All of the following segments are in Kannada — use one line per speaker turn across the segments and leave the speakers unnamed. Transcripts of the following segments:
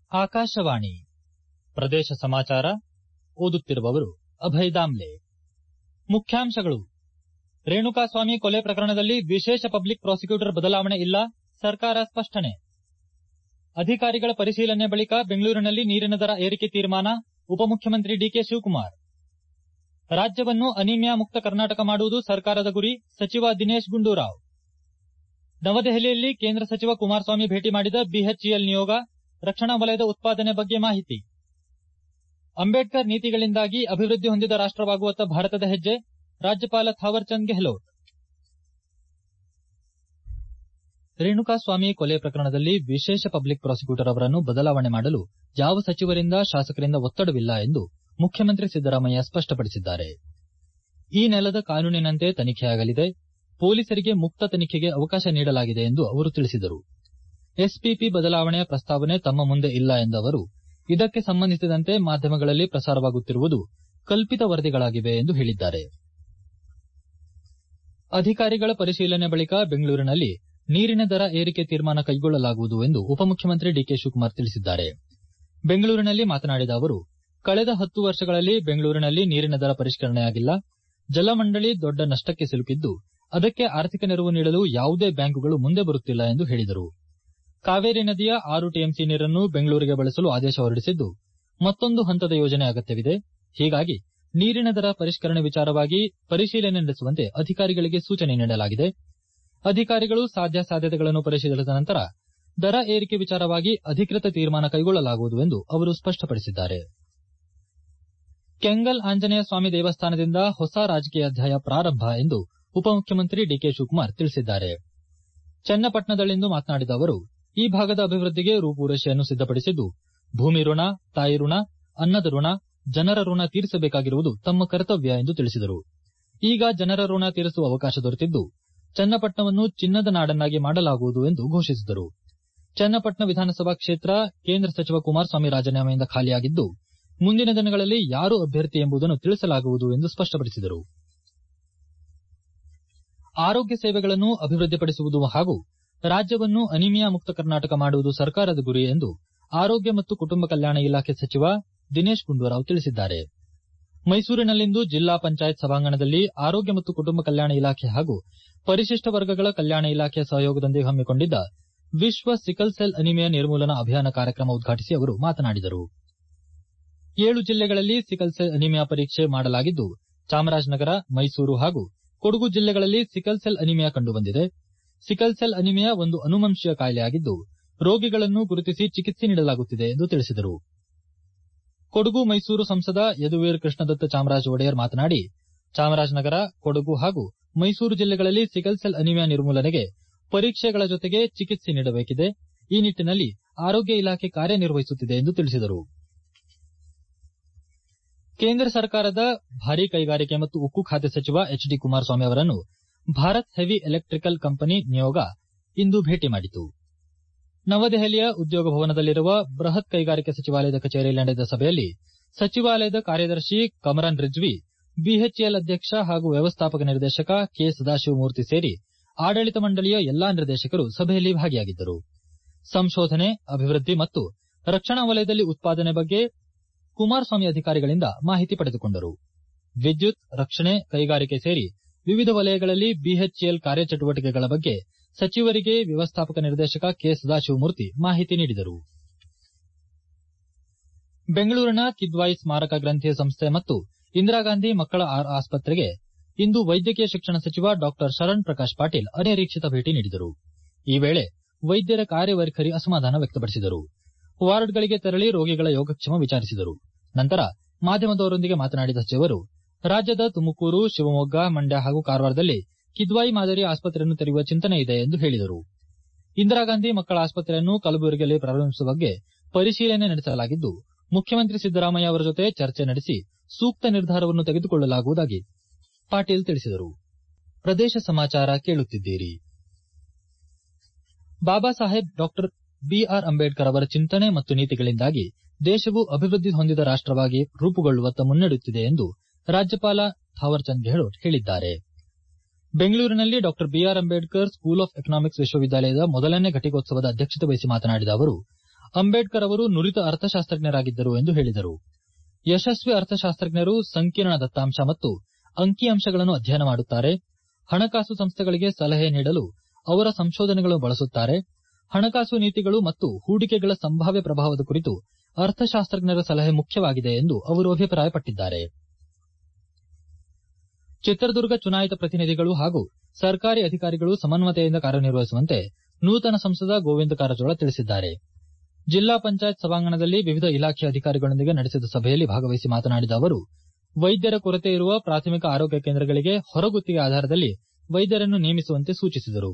ಆಕಾಶವಾಣಿ ಪ್ರದೇಶ ಸಮಾಚಾರ ಓದುತ್ತಿರುವವರು ಅಭಯ್ ದಾಮ್ಲೆ. ಮುಖ್ಯಾಂಶಗಳು. ರೇಣುಕಾಸ್ವಾಮಿ ಕೊಲೆ ಪ್ರಕರಣದಲ್ಲಿ ವಿಶೇಷ ಪಬ್ಲಿಕ್ ಪ್ರಾಸಿಕ್ಯೂಟರ್ ಬದಲಾವಣೆ ಇಲ್ಲ, ಸರ್ಕಾರ ಸ್ಪಷ್ಟನೆ. ಅಧಿಕಾರಿಗಳ ಪರಿಶೀಲನೆ ಬಳಿಕ ಬೆಂಗಳೂರಿನಲ್ಲಿ ನೀರಿನ ದರ ಏರಿಕೆ ತೀರ್ಮಾನ, ಉಪಮುಖ್ಯಮಂತ್ರಿ ಡಿಕೆ ಶಿವಕುಮಾರ್. ರಾಜ್ಯವನ್ನು ಅನಿಮಿಯಾ ಮುಕ್ತ ಕರ್ನಾಟಕ ಮಾಡುವುದು ಸರ್ಕಾರದ ಗುರಿ, ಸಚಿವ ದಿನೇಶ್ ಗುಂಡೂರಾವ್. ನವದೆಹಲಿಯಲ್ಲಿ ಕೇಂದ್ರ ಸಚಿವ ಕುಮಾರಸ್ವಾಮಿ ಭೇಟಿ ಮಾಡಿದ ಬಿಎಚ್ಇಎಲ್ ನಿಯೋಗ, ರಕ್ಷಣಾ ವಲಯದ ಉತ್ಪಾದನೆ ಬಗ್ಗೆ ಮಾಹಿತಿ. ಅಂಬೇಡ್ಕರ್ ನೀತಿಗಳಿಂದಾಗಿ ಅಭಿವೃದ್ಧಿ ಹೊಂದಿದ ರಾಷ್ಟವಾಗುವತ್ತ ಭಾರತದ ಹೆಜ್ಜೆ, ರಾಜ್ಯಪಾಲ ಥಾವರ್ ಚಂದ್ ಗೆಹ್ಲೋಟ್. ರೇಣುಕಾಸ್ವಾಮಿ ಕೊಲೆ ಪ್ರಕರಣದಲ್ಲಿ ವಿಶೇಷ ಪಬ್ಲಿಕ್ ಪ್ರಾಸಿಕ್ಯೂಟರ್ ಅವರನ್ನು ಬದಲಾವಣೆ ಮಾಡಲು ಯಾವ ಸಚಿವರಿಂದ, ಶಾಸಕರಿಂದ ಒತ್ತಡವಿಲ್ಲ ಎಂದು ಮುಖ್ಯಮಂತ್ರಿ ಸಿದ್ದರಾಮಯ್ಯ ಸ್ಪಷ್ಟಪಡಿಸಿದ್ದಾರೆ. ಈ ನೆಲದ ಕಾನೂನಿನಂತೆ ತನಿಖೆಯಾಗಲಿದೆ, ಪೊಲೀಸರಿಗೆ ಮುಕ್ತ ತನಿಖೆಗೆ ಅವಕಾಶ ನೀಡಲಾಗಿದೆ ಎಂದು ಅವರು ತಿಳಿಸಿದರು. ಎಸ್ಪಿಪಿ ಬದಲಾವಣೆಯ ಪ್ರಸ್ತಾವನೆ ತಮ್ಮ ಮುಂದೆ ಇಲ್ಲ ಎಂದ ಅವರು, ಇದಕ್ಕೆ ಸಂಬಂಧಿಸಿದಂತೆ ಮಾಧ್ಯಮಗಳಲ್ಲಿ ಪ್ರಸಾರವಾಗುತ್ತಿರುವುದು ಕಲ್ಪಿತ ವರದಿಗಳಾಗಿವೆ ಎಂದು ಹೇಳಿದ್ದಾರೆ. ಅಧಿಕಾರಿಗಳ ಪರಿಶೀಲನೆ ಬಳಿಕ ಬೆಂಗಳೂರಿನಲ್ಲಿ ನೀರಿನ ದರ ಏರಿಕೆ ತೀರ್ಮಾನ ಕೈಗೊಳ್ಳಲಾಗುವುದು ಎಂದು ಉಪಮುಖ್ಯಮಂತ್ರಿ ಡಿಕೆ ಶಿವಕುಮಾರ್ ತಿಳಿಸಿದ್ದಾರೆ. ಬೆಂಗಳೂರಿನಲ್ಲಿ ಮಾತನಾಡಿದ ಅವರು, ಕಳೆದ 10 ವರ್ಷಗಳಲ್ಲಿ ಬೆಂಗಳೂರಿನಲ್ಲಿ ನೀರಿನ ದರ ಪರಿಷ್ಕರಣೆಯಾಗಿಲ್ಲ, ಜಲಮಂಡಳಿ ದೊಡ್ಡ ನಷ್ಟಕ್ಕೆ ಸಿಲುಕಿದ್ದು, ಅದಕ್ಕೆ ಆರ್ಥಿಕ ನೆರವು ನೀಡಲು ಯಾವುದೇ ಬ್ಯಾಂಕುಗಳು ಮುಂದೆ ಬರುತ್ತಿಲ್ಲ ಎಂದು ಹೇಳಿದರು. ಕಾವೇರಿ ನದಿಯ 6 ಟಿಎಂಸಿ ನೀರನ್ನು ಬೆಂಗಳೂರಿಗೆ ಬಳಸಲು ಆದೇಶ ಹೊರಡಿಸಿದ್ದು, ಮತ್ತೊಂದು ಹಂತದ ಯೋಜನೆ ಅಗತ್ಯವಿದೆ. ಹೀಗಾಗಿ ನೀರಿನ ದರ ಪರಿಷ್ಕರಣೆ ವಿಚಾರವಾಗಿ ಪರಿಶೀಲನೆ ನಡೆಸುವಂತೆ ಅಧಿಕಾರಿಗಳಿಗೆ ಸೂಚನೆ ನೀಡಲಾಗಿದೆ. ಅಧಿಕಾರಿಗಳು ಸಾಧ್ಯಸಾಧ್ಯತೆಗಳನ್ನು ಪರಿಶೀಲಿಸಿದ ನಂತರ ದರ ಏರಿಕೆ ವಿಚಾರವಾಗಿ ಅಧಿಕೃತ ತೀರ್ಮಾನ ಕೈಗೊಳ್ಳಲಾಗುವುದು ಎಂದು ಅವರು ಸ್ಪಷ್ಟಪಡಿಸಿದ್ದಾರೆ. ಕೆಂಗಲ್ ಆಂಜನೇಯ ಸ್ವಾಮಿ ದೇವಸ್ಥಾನದಿಂದ ಹೊಸ ರಾಜಕೀಯ ಅಧ್ಯಾಯ ಪ್ರಾರಂಭ ಎಂದು ಉಪಮುಖ್ಯಮಂತ್ರಿ ಡಿಕೆ ಶಿವಕುಮಾರ್ ತಿಳಿಸಿದ್ದಾರೆ. ಚನ್ನಪಟ್ಟಣದಲ್ಲಿಂದು ಮಾತನಾಡಿದ ಅವರು, ಈ ಭಾಗದ ಅಭಿವೃದ್ಧಿಗೆ ರೂಪುರೇಷೆಯನ್ನು ಸಿದ್ದಪಡಿಸಿದ್ದು, ಭೂಮಿ ಋಣ, ತಾಯಿ ಋಣ, ಅನ್ನದ ಋಣ, ಜನರ ಋಣ ತೀರಿಸಬೇಕಾಗಿರುವುದು ತಮ್ಮ ಕರ್ತವ್ಯ ಎಂದು ತಿಳಿಸಿದರು. ಈಗ ಜನರ ಋಣ ತೀರಿಸುವ ಅವಕಾಶ ದೊರೆತಿದ್ದು, ಚನ್ನಪಟ್ಟಣವನ್ನು ಚಿನ್ನದ ನಾಡನ್ನಾಗಿ ಮಾಡಲಾಗುವುದು ಎಂದು ಘೋಷಿಸಿದರು. ಚನ್ನಪಟ್ಟಣ ವಿಧಾನಸಭಾ ಕ್ಷೇತ್ರ ಕೇಂದ್ರ ಸಚಿವ ಕುಮಾರಸ್ವಾಮಿ ರಾಜೀನಾಮೆಯಿಂದ ಖಾಲಿಯಾಗಿದ್ದು, ಮುಂದಿನ ದಿನಗಳಲ್ಲಿ ಯಾರು ಅಭ್ಯರ್ಥಿ ಎಂಬುದನ್ನು ತಿಳಿಸಲಾಗುವುದು ಎಂದು ಸ್ಪಷ್ಟಪಡಿಸಿದರು. ಆರೋಗ್ಯ ಸೇವೆಗಳನ್ನು ಅಭಿವೃದ್ಧಿಪಡಿಸುವುದು ಹಾಗೂ ರಾಜ್ಯವನ್ನು ಅನಿಮಿಯಾ ಮುಕ್ತ ಕರ್ನಾಟಕ ಮಾಡುವುದು ಸರ್ಕಾರದ ಗುರಿ ಎಂದು ಆರೋಗ್ಯ ಮತ್ತು ಕುಟುಂಬ ಕಲ್ಯಾಣ ಇಲಾಖೆ ಸಚಿವ ದಿನೇಶ್ ಗುಂಡೂರಾವ್ ತಿಳಿಸಿದ್ದಾರೆ. ಮೈಸೂರಿನಲ್ಲಿಂದು ಜಿಲ್ಲಾ ಪಂಚಾಯತ್ ಸಭಾಂಗಣದಲ್ಲಿ ಆರೋಗ್ಯ ಮತ್ತು ಕುಟುಂಬ ಕಲ್ಯಾಣ ಇಲಾಖೆ ಹಾಗೂ ಪರಿಶಿಷ್ಟ ವರ್ಗಗಳ ಕಲ್ಯಾಣ ಇಲಾಖೆಯ ಸಹಯೋಗದೊಂದಿಗೆ ಹಮ್ಮಿಕೊಂಡಿದ್ದ ವಿಶ್ವ ಸಿಕಲ್ ಸೆಲ್ ಅನಿಮಿಯಾ ನಿರ್ಮೂಲನಾ ಅಭಿಯಾನ ಕಾರ್ಯಕ್ರಮ ಉದ್ಘಾಟಿಸಿ ಅವರು ಮಾತನಾಡಿದರು. 7 ಜಿಲ್ಲೆಗಳಲ್ಲಿ ಸಿಕಲ್ ಸೆಲ್ ಅನಿಮಿಯಾ ಪರೀಕ್ಷೆ ಮಾಡಲಾಗಿದ್ದು, ಚಾಮರಾಜನಗರ, ಮೈಸೂರು ಹಾಗೂ ಕೊಡಗು ಜಿಲ್ಲೆಗಳಲ್ಲಿ ಸಿಕಲ್ ಸೆಲ್ ಅನಿಮಿಯಾ ಕಂಡುಬಂದಿದೆ. ಸಿಕಲ್ ಸೆಲ್ ಅನಿಮಿಯಾ ಒಂದು ಅನುವಂಶೀಯ ಕಾಯಿಲೆಯಾಗಿದ್ದು, ರೋಗಿಗಳನ್ನು ಗುರುತಿಸಿ ಚಿಕಿತ್ಸೆ ನೀಡಲಾಗುತ್ತಿದೆ ಎಂದು ತಿಳಿಸಿದರು. ಕೊಡಗು ಮೈಸೂರು ಸಂಸದ ಯದುವೀರ್ ಕೃಷ್ಣದತ್ತ ಚಾಮರಾಜ ಒಡೆಯರ್ ಮಾತನಾಡಿ, ಚಾಮರಾಜನಗರ, ಕೊಡಗು ಹಾಗೂ ಮೈಸೂರು ಜಿಲ್ಲೆಗಳಲ್ಲಿ ಸಿಕಲ್ ಸೆಲ್ ಅನಿಮಿಯಾ ನಿರ್ಮೂಲನೆಗೆ ಪರೀಕ್ಷೆಗಳ ಜೊತೆಗೆ ಚಿಕಿತ್ಸೆ ನೀಡಬೇಕಿದೆ. ಈ ನಿಟ್ಟಿನಲ್ಲಿ ಆರೋಗ್ಯ ಇಲಾಖೆ ಕಾರ್ಯನಿರ್ವಹಿಸುತ್ತಿದೆ ಎಂದು ತಿಳಿಸಿದರು. ಕೇಂದ್ರ ಸರ್ಕಾರದ ಭಾರೀ ಕೈಗಾರಿಕೆ ಮತ್ತು ಉಕ್ಕು ಖಾತೆ ಸಚಿವ ಎಚ್ ಡಿ ಕುಮಾರಸ್ವಾಮಿ ಅವರನ್ನು ಭಾರತ್ ಹೆವಿ ಎಲೆಕ್ಟಿಕಲ್ ಕಂಪನಿ ನಿಯೋಗ ಇಂದು ಭೇಟಿ ಮಾಡಿತು. ನವದೆಹಲಿಯ ಉದ್ಯೋಗ ಭವನದಲ್ಲಿರುವ ಬೃಹತ್ ಕೈಗಾರಿಕೆ ಸಚಿವಾಲಯದ ಕಚೇರಿಯಲ್ಲಿ ನಡೆದ ಸಭೆಯಲ್ಲಿ ಸಚಿವಾಲಯದ ಕಾರ್ಯದರ್ಶಿ ಕಮರನ್ ರಿಜ್ವಿ, ಬಿಎಚ್ಇಎಲ್ ಅಧ್ಯಕ್ಷ ಹಾಗೂ ವ್ಯವಸ್ಥಾಪಕ ನಿರ್ದೇಶಕ ಕೆ ಸದಾಶಿವಮೂರ್ತಿ ಸೇರಿ ಆಡಳಿತ ಮಂಡಳಿಯ ಎಲ್ಲಾ ನಿರ್ದೇಶಕರು ಸಭೆಯಲ್ಲಿ ಭಾಗಿಯಾಗಿದ್ದರು. ಸಂಶೋಧನೆ, ಅಭಿವೃದ್ಧಿ ಮತ್ತು ರಕ್ಷಣಾ ವಲಯದಲ್ಲಿ ಉತ್ಪಾದನೆ ಬಗ್ಗೆ ಕುಮಾರಸ್ವಾಮಿ ಅಧಿಕಾರಿಗಳಿಂದ ಮಾಹಿತಿ ಪಡೆದುಕೊಂಡರು. ವಿದ್ಯುತ್, ರಕ್ಷಣೆ, ಕೈಗಾರಿಕೆ ಸೇರಿ ವಿವಿಧ ವಲಯಗಳಲ್ಲಿ ಬಿಎಚ್ಇಎಲ್ ಕಾರ್ಯಚಟುವಟಿಕೆಗಳ ಬಗ್ಗೆ ಸಚಿವರಿಗೆ ವ್ಯವಸ್ಥಾಪಕ ನಿರ್ದೇಶಕ ಕೆ ಸದಾಶಿವಮೂರ್ತಿ ಮಾಹಿತಿ ನೀಡಿದರು. ಬೆಂಗಳೂರಿನ ಕಿದ್ವಾಯಿ ಸ್ಮಾರಕ ಗ್ರಂಥಿ ಸಂಸ್ಥೆ ಮತ್ತು ಇಂದಿರಾಗಾಂಧಿ ಮಕ್ಕಳ ಆಸ್ಪತ್ರೆಗೆ ಇಂದು ವೈದ್ಯಕೀಯ ಶಿಕ್ಷಣ ಸಚಿವ ಡಾ ಶರಣ್ ಪ್ರಕಾಶ್ ಪಾಟೀಲ್ ಅನಿರೀಕ್ಷಿತ ಭೇಟಿ ನೀಡಿದರು. ಈ ವೇಳೆ ವೈದ್ಯರ ಕಾರ್ಯವೈಖರಿ ಅಸಮಾಧಾನ ವ್ಯಕ್ತಪಡಿಸಿದರು. ವಾರ್ಡ್ಗಳಿಗೆ ತೆರಳಿ ರೋಗಿಗಳ ಯೋಗಕ್ಷೇಮ ವಿಚಾರಿಸಿದರು. ನಂತರ ಮಾಧ್ಯಮದವರೊಂದಿಗೆ ಮಾತನಾಡಿದ ಸಚಿವರು, ರಾಜ್ಯದ ತುಮಕೂರು, ಶಿವಮೊಗ್ಗ, ಮಂಡ್ಯ ಹಾಗೂ ಕಾರವಾರದಲ್ಲಿ ಕಿದ್ವಾಯಿ ಮಾದರಿ ಆಸ್ಪತ್ರೆಯನ್ನು ತೆರೆಯುವ ಚಿಂತನೆ ಇದೆ ಎಂದು ಹೇಳಿದರು. ಇಂದಿರಾಗಾಂಧಿ ಮಕ್ಕಳ ಆಸ್ಪತ್ರೆಯನ್ನು ಕಲಬುರಗಿಯಲ್ಲಿ ಪ್ರಾರಂಭಿಸುವ ಬಗ್ಗೆ ಪರಿಶೀಲನೆ ನಡೆಸಲಾಗಿದ್ದು, ಮುಖ್ಯಮಂತ್ರಿ ಸಿದ್ದರಾಮಯ್ಯ ಅವರ ಜೊತೆ ಚರ್ಚೆ ನಡೆಸಿ ಸೂಕ್ತ ನಿರ್ಧಾರವನ್ನು ತೆಗೆದುಕೊಳ್ಳಲಾಗುವುದಾಗಿ ಪಾಟೀಲ್ ತಿಳಿಸಿದರು. ಪ್ರದೇಶ ಸಮಾಚಾರ ಕೇಳುತ್ತಿದ್ದೀರಿ. ಬಾಬಾ ಸಾಹೇಬ್ ಡಾ ಬಿಆರ್ ಅಂಬೇಡ್ಕರ್ ಅವರ ಚಿಂತನೆ ಮತ್ತು ನೀತಿಗಳಿಂದಾಗಿ ದೇಶವು ಅಭಿವೃದ್ಧಿ ಹೊಂದಿದ ರಾಷ್ಟವಾಗಿ ರೂಪುಗೊಳ್ಳುವತ್ತ ಮುನ್ನಡೆಯುತ್ತಿದೆ ಎಂದು ರಾಜ್ಯಪಾಲ ಥಾವರ್ ಚಂದ್ ಗೆಹ್ಲೋಟ್ ಹೇಳಿದ್ದಾರೆ. ಬೆಂಗಳೂರಿನಲ್ಲಿ Dr B R Ambedkar school of economics ವಿಶ್ವವಿದ್ಯಾಲಯದ ಮೊದಲನೇ ಘಟಿಕೋತ್ಸವದ ಅಧ್ಯಕ್ಷತೆ ವಹಿಸಿ ಮಾತನಾಡಿದ ಅವರು, ಅಂಬೇಡ್ಕರ್ ಅವರು ನುರಿತ ಅರ್ಥಶಾಸ್ತ್ರಜ್ಞರಾಗಿದ್ದರು ಎಂದು ಹೇಳಿದರು. ಯಶಸ್ವಿ ಅರ್ಥಶಾಸ್ತ್ರಜ್ಞರು ಸಂಕೀರ್ಣ ದತ್ತಾಂಶ ಮತ್ತು ಅಂಕಿಅಂಶಗಳನ್ನು ಅಧ್ಯಯನ ಮಾಡುತ್ತಾರೆ. ಹಣಕಾಸು ಸಂಸ್ಥೆಗಳಿಗೆ ಸಲಹೆ ನೀಡಲು ಅವರ ಸಂಶೋಧನೆಗಳನ್ನು ಬಳಸುತ್ತಾರೆ. ಹಣಕಾಸು ನೀತಿಗಳು ಮತ್ತು ಹೂಡಿಕೆಗಳ ಸಂಭಾವ್ಯ ಪ್ರಭಾವದ ಕುರಿತು ಅರ್ಥಶಾಸ್ತ್ರಜ್ಞರ ಸಲಹೆ ಮುಖ್ಯವಾಗಿದೆ ಎಂದು ಅವರು ಅಭಿಪ್ರಾಯಪಟ್ಟಿದ್ದಾರೆ. ಚಿತ್ರದುರ್ಗ ಚುನಾಯಿತ ಪ್ರತಿನಿಧಿಗಳು ಹಾಗೂ ಸರ್ಕಾರಿ ಅಧಿಕಾರಿಗಳು ಸಮನ್ವಯತೆಯಿಂದ ಕಾರ್ಯನಿರ್ವಹಿಸುವಂತೆ ನೂತನ ಸಂಸದ ಗೋವಿಂದ ಕಾರಜೋಳ ತಿಳಿಸಿದ್ದಾರೆ. ಜಿಲ್ಲಾ ಪಂಚಾಯತ್ ಸಭಾಂಗಣದಲ್ಲಿ ವಿವಿಧ ಇಲಾಖೆಯ ಅಧಿಕಾರಿಗಳೊಂದಿಗೆ ನಡೆಸಿದ ಸಭೆಯಲ್ಲಿ ಭಾಗವಹಿಸಿ ಮಾತನಾಡಿದ ಅವರು, ವೈದ್ಯರ ಕೊರತೆ ಇರುವ ಪ್ರಾಥಮಿಕ ಆರೋಗ್ಯ ಕೇಂದ್ರಗಳಿಗೆ ಹೊರಗುತ್ತಿಗೆ ಆಧಾರದಲ್ಲಿ ವೈದ್ಯರನ್ನು ನೇಮಿಸುವಂತೆ ಸೂಚಿಸಿದರು.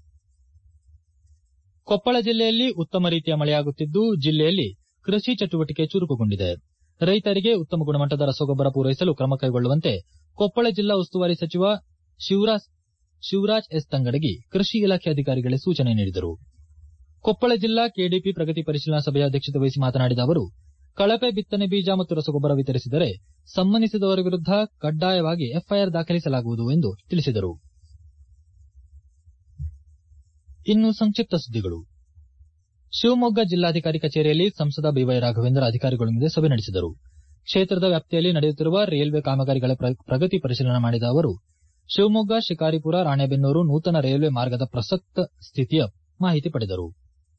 ಕೊಪ್ಪಳ ಜಿಲ್ಲೆಯಲ್ಲಿ ಉತ್ತಮ ರೀತಿಯ ಮಳೆಯಾಗುತ್ತಿದ್ದು, ಜಿಲ್ಲೆಯಲ್ಲಿ ಕೃಷಿ ಚಟುವಟಿಕೆ ಚುರುಕುಗೊಂಡಿದೆ. ರೈತರಿಗೆ ಉತ್ತಮ ಗುಣಮಟ್ಟದ ರಸಗೊಬ್ಬರ ಪೂರೈಸಲು ಕ್ರಮ ಕೈಗೊಳ್ಳುವಂತೆ ಕೊಪ್ಪಳ ಜಿಲ್ಲಾ ಉಸ್ತುವಾರಿ ಸಚಿವ ಶಿವರಾಜ್ ಎಸ್ ತಂಗಡಗಿ ಕೃಷಿ ಇಲಾಖೆ ಅಧಿಕಾರಿಗಳಿಗೆ ಸೂಚನೆ ನೀಡಿದರು. ಕೊಪ್ಪಳ ಜಿಲ್ಲಾ ಕೆಡಿಪಿ ಪ್ರಗತಿ ಪರಿಶೀಲನಾ ಸಭೆಯ ಅಧ್ಯಕ್ಷತೆ ವಹಿಸಿ ಮಾತನಾಡಿದ ಅವರು, ಕಳಪೆ ಬಿತ್ತನೆ ಬೀಜ ಮತ್ತು ರಸಗೊಬ್ಬರ ವಿತರಿಸಿದರೆ ಸಂಬಂಧಿಸಿದವರ ವಿರುದ್ಧ ಕಡ್ಡಾಯವಾಗಿ ಎಫ್ಐಆರ್ ದಾಖಲಿಸಲಾಗುವುದು ಎಂದು ತಿಳಿಸಿದರು. ಇನ್ನು ಸಂಕ್ಷಿಪ್ತ ಸುದ್ದಿಗಳು. ಶಿವಮೊಗ್ಗ ಜಿಲ್ಲಾಧಿಕಾರಿ ಕಚೇರಿಯಲ್ಲಿ ಸಂಸದ ಬಿವೈ ರಾಘವೇಂದ್ರ ಅಧಿಕಾರಿಗಳೊಂದಿಗೆ ಸಭೆ ನಡೆಸಿದರು. ಕ್ಷೇತ್ರದ ವ್ಯಾಪ್ತಿಯಲ್ಲಿ ನಡೆಯುತ್ತಿರುವ ರೈಲ್ವೆ ಕಾಮಗಾರಿಗಳ ಪ್ರಗತಿ ಪರಿಶೀಲನೆ ಮಾಡಿದ ಅವರು, ಶಿವಮೊಗ್ಗ ಶಿಕಾರಿಪುರ ರಾಣೆಬೆನ್ನೂರು ನೂತನ ರೈಲ್ವೆ ಮಾರ್ಗದ ಪ್ರಸಕ್ತ ಸ್ಥಿತಿಯ ಮಾಹಿತಿ ಪಡೆದರು.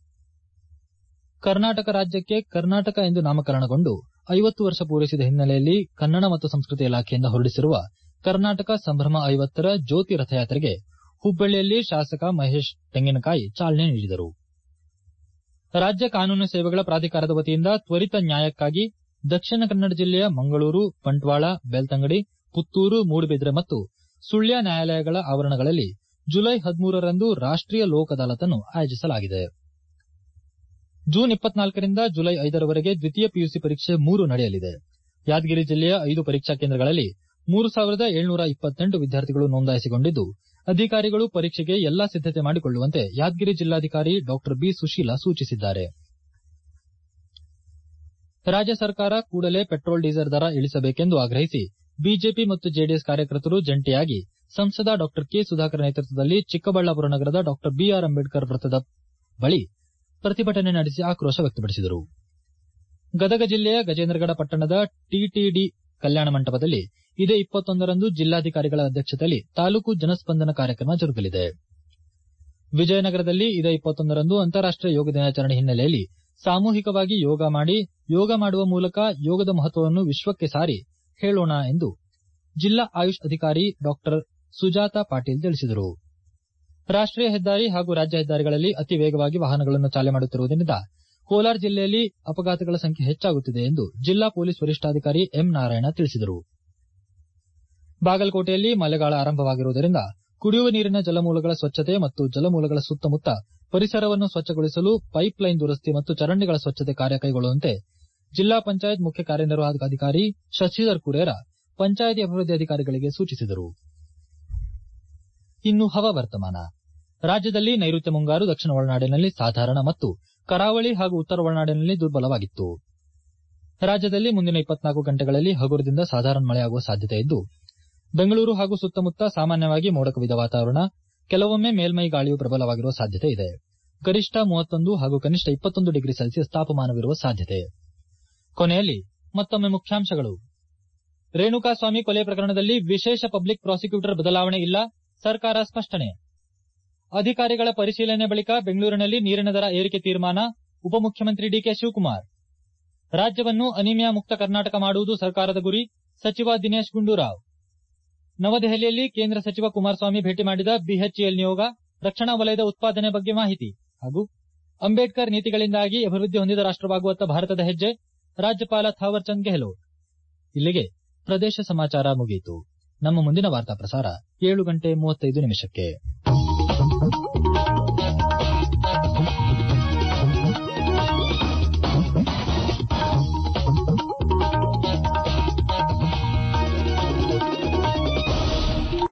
ಕರ್ನಾಟಕ ರಾಜ್ಯಕ್ಕೆ ಕರ್ನಾಟಕ ಎಂದು ನಾಮಕರಣಗೊಂಡು 50 ವರ್ಷ ಪೂರೈಸಿದ ಹಿನ್ನೆಲೆಯಲ್ಲಿ ಕನ್ನಡ ಮತ್ತು ಸಂಸ್ಕೃತಿ ಇಲಾಖೆಯಿಂದ ಹೊರಡಿಸಿರುವ ಕರ್ನಾಟಕ ಸಂಭ್ರಮ 50ರ ಜ್ಯೋತಿ ರಥಯಾತ್ರೆಗೆ ಹುಬ್ಬಳ್ಳಿಯಲ್ಲಿ ಶಾಸಕ ಮಹೇಶ್ ತೆಂಗಿನಕಾಯಿ ಚಾಲನೆ ನೀಡಿದರು. ರಾಜ್ಯ ಕಾನೂನು ಸೇವೆಗಳ ಪ್ರಾಧಿಕಾರದ ವತಿಯಿಂದ ತ್ವರಿತ ನ್ಯಾಯಕ್ಕಾಗಿ ದಕ್ಷಿಣ ಕನ್ನಡ ಜಿಲ್ಲೆಯ ಮಂಗಳೂರು, ಬಂಟ್ವಾಳ, ಬೆಳ್ತಂಗಡಿ, ಪುತ್ತೂರು, ಮೂಡುಬಿದಿರೆ ಮತ್ತು ಸುಳ್ಯ ನ್ಯಾಯಾಲಯಗಳ ಆವರಣಗಳಲ್ಲಿ ಜುಲೈ 13ರಂದು ರಾಷ್ಟೀಯ ಲೋಕ್ ಅದಾಲತ್ನ್ನು ಆಯೋಜಿಸಲಾಗಿದೆ. ಜೂನ್ 24ರಿಂದ ಜುಲೈ 5ರವರೆಗೆ ದ್ವಿತೀಯ ಪಿಯುಸಿ ಪರೀಕ್ಷೆ 3 ನಡೆಯಲಿದೆ. ಯಾದಗಿರಿ ಜಿಲ್ಲೆಯ 5 ಪರೀಕ್ಷಾ ಕೇಂದ್ರಗಳಲ್ಲಿ 3728 ವಿದ್ಯಾರ್ಥಿಗಳು ನೋಂದಾಯಿಸಿಕೊಂಡಿದ್ದು, ಅಧಿಕಾರಿಗಳು ಪರೀಕ್ಷೆಗೆ ಎಲ್ಲಾ ಸಿದ್ದತೆ ಮಾಡಿಕೊಳ್ಳುವಂತೆ ಯಾದಗಿರಿ ಜಿಲ್ಲಾಧಿಕಾರಿ ಡಾ ಬಿ ಸುಶೀಲಾ ಸೂಚಿಸಿದ್ದಾರೆ. ರಾಜ್ಯ ಸರ್ಕಾರ ಕೂಡಲೇ ಪೆಟ್ರೋಲ್ ಡೀಸೆಲ್ ದರ ಇಳಿಸಬೇಕೆಂದು ಆಗ್ರಹಿಸಿ ಬಿಜೆಪಿ ಮತ್ತು ಜೆಡಿಎಸ್ ಕಾರ್ಯಕರ್ತರು ಜಂಟಿಯಾಗಿ ಸಂಸದ ಡಾ ಕೆ ಸುಧಾಕರ್ ನೇತೃತ್ವದಲ್ಲಿ ಚಿಕ್ಕಬಳ್ಳಾಪುರ ನಗರದ ಡಾ ಬಿಆರ್ ಅಂಬೇಡ್ಕರ್ ವೃತ್ತದ ಬಳಿ ಪ್ರತಿಭಟನೆ ನಡೆಸಿ ಆಕ್ರೋಶ ವ್ಯಕ್ತಪಡಿಸಿದರು. ಗದಗ ಜಿಲ್ಲೆಯ ಗಜೇಂದ್ರಗಡ ಪಟ್ಟಣದ ಟಿಟಿಡಿ ಕಲ್ಯಾಣ ಮಂಟಪದಲ್ಲಿ ಇದೇ 21ರಂದು ಜಿಲ್ಲಾಧಿಕಾರಿಗಳ ಅಧ್ಯಕ್ಷತೆಯಲ್ಲಿ ತಾಲೂಕು ಜನಸ್ಪಂದನ ಕಾರ್ಯಕ್ರಮ ಜರುಗಲಿದೆ. ವಿಜಯನಗರದಲ್ಲಿ ಇದೇ 21ರಂದು ಅಂತಾರಾಷ್ಟೀಯ ಯೋಗ ದಿನಾಚರಣೆ ಹಿನ್ನೆಲೆಯಲ್ಲಿ ಸಾಮೂಹಿಕವಾಗಿ ಯೋಗ ಮಾಡುವ ಮೂಲಕ ಯೋಗದ ಮಹತ್ವವನ್ನು ವಿಶ್ವಕ್ಕೆ ಸಾರಿ ಹೇಳೋಣ ಎಂದು ಜಿಲ್ಲಾ ಆಯುಷ್ ಅಧಿಕಾರಿ ಡಾ ಸುಜಾತಾ ಪಾಟೀಲ್ ತಿಳಿಸಿದರು. ರಾಷ್ಟೀಯ ಹೆದ್ದಾರಿ ಹಾಗೂ ರಾಜ್ಯ ಹೆದ್ದಾರಿಗಳಲ್ಲಿ ಅತಿ ವೇಗವಾಗಿ ವಾಹನಗಳನ್ನು ಚಾಲನೆ ಮಾಡುತ್ತಿರುವುದರಿಂದ ಕೋಲಾರ ಜಿಲ್ಲೆಯಲ್ಲಿ ಅಪಘಾತಗಳ ಸಂಖ್ಯೆ ಹೆಚ್ಚಾಗುತ್ತಿದೆ ಎಂದು ಜಿಲ್ಲಾ ಪೊಲೀಸ್ ವರಿಷ್ಠಾಧಿಕಾರಿ ಎಂ ನಾರಾಯಣ ತಿಳಿಸಿದರು. ಬಾಗಲಕೋಟೆಯಲ್ಲಿ ಮಳೆಗಾಲ ಆರಂಭವಾಗಿರುವುದರಿಂದ ಕುಡಿಯುವ ನೀರಿನ ಜಲಮೂಲಗಳ ಸ್ವಚ್ಛತೆ ಮತ್ತು ಜಲಮೂಲಗಳ ಸುತ್ತಮುತ್ತ ಪರಿಸರವನ್ನು ಸ್ವಚ್ಛಗೊಳಿಸಲು ಪೈಪ್ಲೈನ್ ದುರಸ್ತಿ ಮತ್ತು ಚರಂಡಿಗಳ ಸ್ವಚ್ಛತೆ ಕಾರ್ಯ ಕೈಗೊಳ್ಳುವಂತೆ ಜಿಲ್ಲಾ ಪಂಚಾಯತ್ ಮುಖ್ಯ ಕಾರ್ಯನಿರ್ವಾಹಕ ಅಧಿಕಾರಿ ಶಶಿಧರ್ ಕುರೇರ ಪಂಚಾಯತಿ ಅಭಿವೃದ್ಧಿ ಅಧಿಕಾರಿಗಳಿಗೆ ಸೂಚಿಸಿದರು. ಇನ್ನು ಹವಾವರ್ತಮಾನ. ರಾಜ್ಯದಲ್ಲಿ ನೈಋತ್ಯ ಮುಂಗಾರು ದಕ್ಷಿಣ ಒಳನಾಡಿನಲ್ಲಿ ಸಾಧಾರಣ ಮತ್ತು ಕರಾವಳಿ ಹಾಗೂ ಉತ್ತರ ಒಳನಾಡಿನಲ್ಲಿ ದುರ್ಬಲವಾಗಿತ್ತು. ರಾಜ್ಯದಲ್ಲಿ ಮುಂದಿನ 24 ಗಂಟೆಗಳಲ್ಲಿ ಹಗುರದಿಂದ ಸಾಧಾರಣ ಮಳೆಯಾಗುವ ಸಾಧ್ಯತೆ ಇದ್ದು, ಬೆಂಗಳೂರು ಹಾಗೂ ಸುತ್ತಮುತ್ತ ಸಾಮಾನ್ಯವಾಗಿ ಮೋಡ ಕವಿದ ವಾತಾವರಣ, ಕೆಲವೊಮ್ಮೆ ಮೇಲ್ಮೈ ಗಾಳಿಯು ಪ್ರಬಲವಾಗಿರುವ ಸಾಧ್ಯತೆ ಇದೆ. ಗರಿಷ್ಠ 31 ಹಾಗೂ ಕನಿಷ್ಠ 21 ಡಿಗ್ರಿ ಸೆಲ್ಸಿಯಸ್ ತಾಪಮಾನವಿರುವ ಸಾಧ್ಯತೆ. ಕೊನೆಯಲ್ಲಿ ಮತ್ತೊಮ್ಮೆ ಮುಖ್ಯಾಂಶಗಳು. ರೇಣುಕಾಸ್ವಾಮಿ ಕೊಲೆ ಪ್ರಕರಣದಲ್ಲಿ ವಿಶೇಷ ಪಬ್ಲಿಕ್ ಪ್ರಾಸಿಕ್ಯೂಟರ್ ಬದಲಾವಣೆ ಇಲ್ಲ, ಸರ್ಕಾರ ಸ್ಪಷ್ಟನೆ. ಅಧಿಕಾರಿಗಳ ಪರಿಶೀಲನೆ ಬಳಿಕ ಬೆಂಗಳೂರಿನಲ್ಲಿ ನೀರಿನ ದರ ಏರಿಕೆ ತೀರ್ಮಾನ, ಉಪಮುಖ್ಯಮಂತ್ರಿ ಡಿಕೆ ಶಿವಕುಮಾರ್. ರಾಜ್ಯವನ್ನು ಅನಿಮಿಯಾ ಮುಕ್ತ ಕರ್ನಾಟಕ ಮಾಡುವುದು ಸರ್ಕಾರದ ಗುರಿ, ಸಚಿವ ದಿನೇಶ್ ಗುಂಡೂರಾವ್. ನವದೆಹಲಿಯಲ್ಲಿ ಕೇಂದ್ರ ಸಚಿವ ಕುಮಾರಸ್ವಾಮಿ ಭೇಟಿ ಮಾಡಿದ ಬಿಎಚ್ಇಎಲ್ ನಿಯೋಗ, ರಕ್ಷಣಾ ವಲಯದ ಉತ್ಪಾದನೆ ಬಗ್ಗೆ ಮಾಹಿತಿ. ಹಾಗೂ ಅಂಬೇಡ್ಕರ್ ನೀತಿಗಳಿಂದಾಗಿ ಅಭಿವೃದ್ಧಿ ಹೊಂದಿದ ರಾಷ್ಟವಾಗುವತ್ತ ಭಾರತದ ಹೆಜ್ಜೆ, ರಾಜ್ಯಪಾಲ ಥಾವರ್ ಚಂದ್ ಗೆಹ್ಲೋಟ್. ಇಲ್ಲಿಗೆ ಪ್ರದೇಶ ಸಮಾಚಾರ ಮುಗಿಯಿತು. ನಮ್ಮ ಮುಂದಿನ ವಾರ್ತಾ ಪ್ರಸಾರ 7:35 ನಿಮಿಷಕ್ಕೆ.